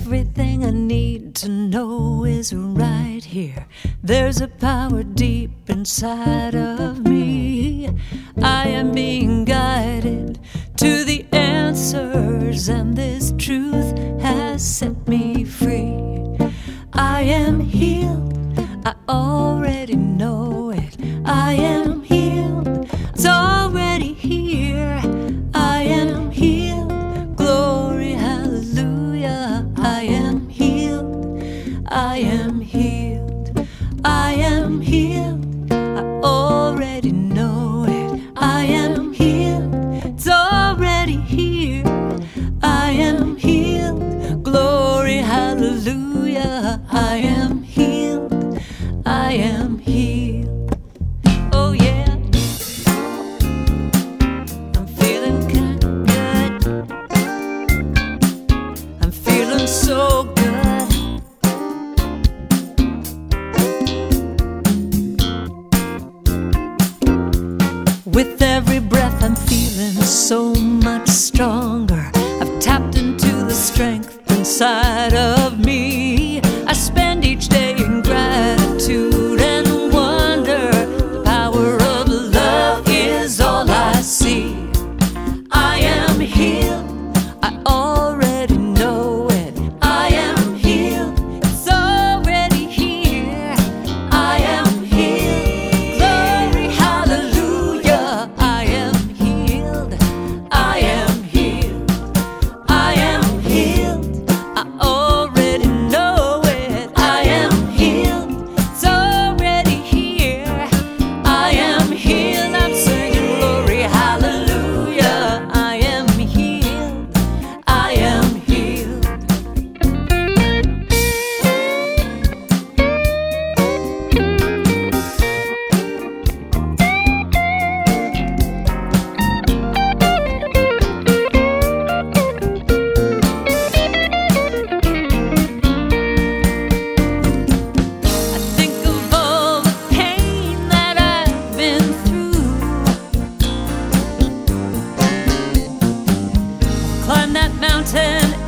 Everything I need to know is right here. There's a power deep inside of me. I am being guided to the answers, and this truth has set me free. I am healed, I already know it. I am healed, it's already here. I am healed, glory, hallelujah. I am healed, I am healed, I am healed, I already know it. I am healed, it's already here. I am healed, glory, hallelujah. I am healed, I am healed. Oh yeah, I'm feeling kind of good. I'm feeling so good. With every breath I'm feeling so much stronger. I've tapped into the strength inside of me. I spend each day in gratitude and wonder. The power of love is all I see. I am healed, I already know it. I am healed, it's already here. I am healed, glory, hallelujah. I am healed, I am healed, I am healed, I already know it. I am healed, it's already here. I am healed, I'm singing glory, hallelujah. I am healed, I am healed. I think of all the pain that I've been through. Climb that mountain